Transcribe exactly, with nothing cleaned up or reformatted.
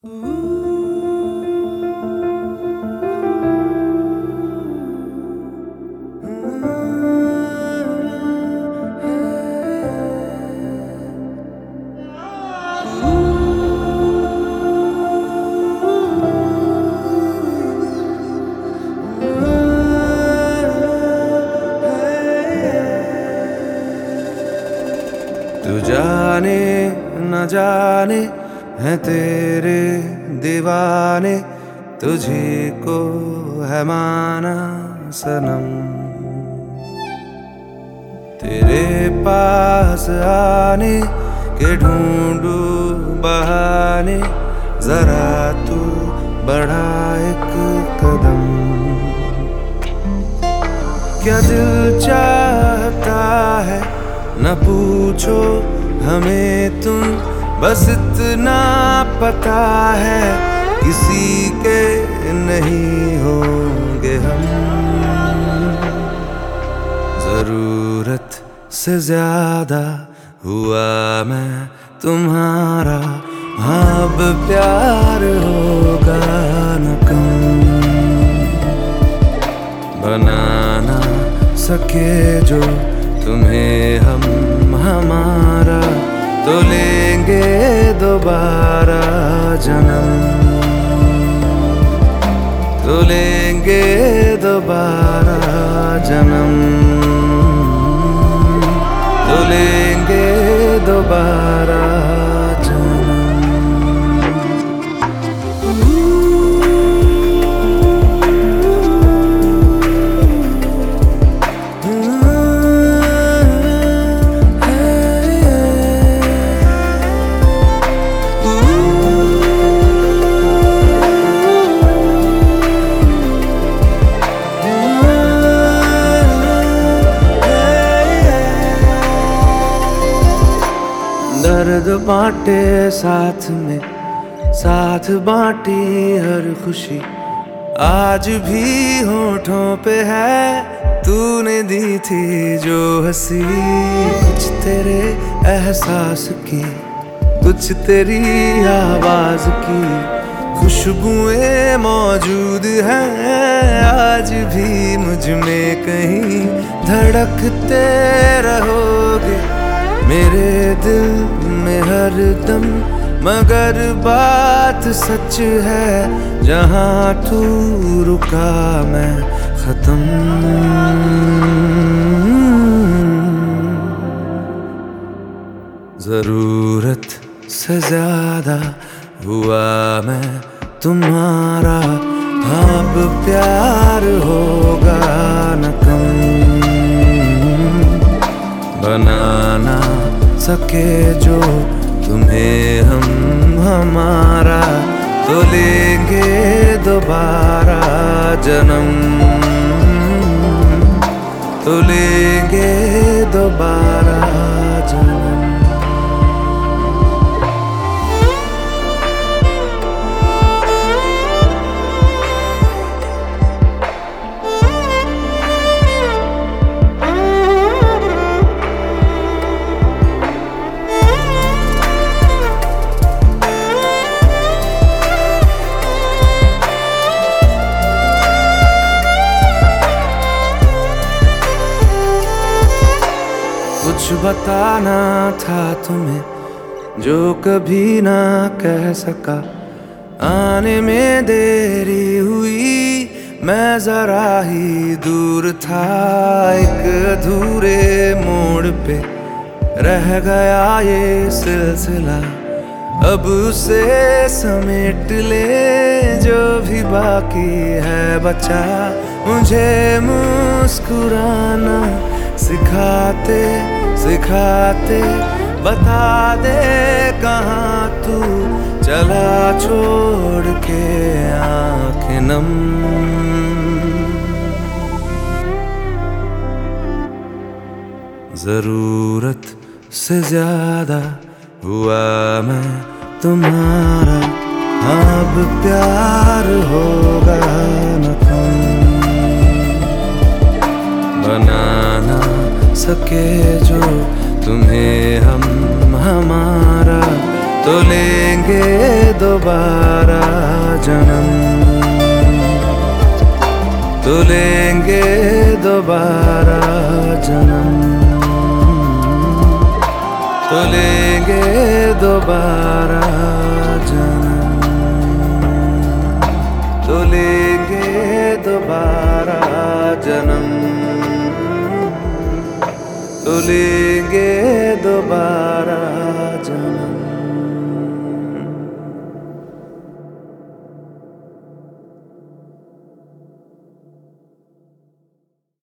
तू जाने न जाने है तेरे दीवाने, तुझे को है माना सनम। तेरे पास आने के ढूंढू बहाने, जरा तू बढ़ा एक कदम। क्या दिल चाहता है न पूछो हमें तुम, बस इतना पता है किसी के नहीं होंगे हम। जरूरत से ज्यादा हुआ मैं तुम्हारा, अब प्यार होगा न कम। बनाना सके जो तुम्हें हम हमारा, तो लेंगे दोबारा जन्म, तो लेंगे दोबारा जन्म, तो लेंगे दोबारा जन्म। दर्द बांटे साथ में, साथ बांटी हर खुशी, आज भी होठों पे है तूने दी थी जो हंसी। कुछ तेरे एहसास की, कुछ तेरी आवाज की खुशबुएं मौजूद हैं आज भी मुझ में कहीं। धड़कते रहोगे मेरे दिल में हर दम, मगर बात सच है जहाँ तू रुका मैं खत्म। जरूरत से ज्यादा हुआ मैं तुम्हारा, अब प्यार होगा न कम। बनाना सके जो तुम्हें हम हमारा, तो लेंगे दोबारा जन्म, तो लेंगे दोबारा जन्म। कुछ बताना था तुम्हें जो कभी ना कह सका, आने में देरी हुई मैं जरा ही दूर था। एक अधूरे मोड़ पे रह गया ये सिलसिला, अब उसे समेट ले जो भी बाकी है बचा। मुझे मुस्कुराना सिखाते सिखाते बता दे कहाँ तू चला छोड़ के आँखें नम। जरूरत से ज्यादा हुआ मैं तुम्हारा, अब प्यार होगा न कम। बनाना सके जो तुम्हें हम हमारा, तो लेंगे दोबारा जन्म, तो लेंगे दोबारा जन्म, तो लेंगे दोबारा जन्म, तो लेंगे दोबारा जन्म, तो लेंगे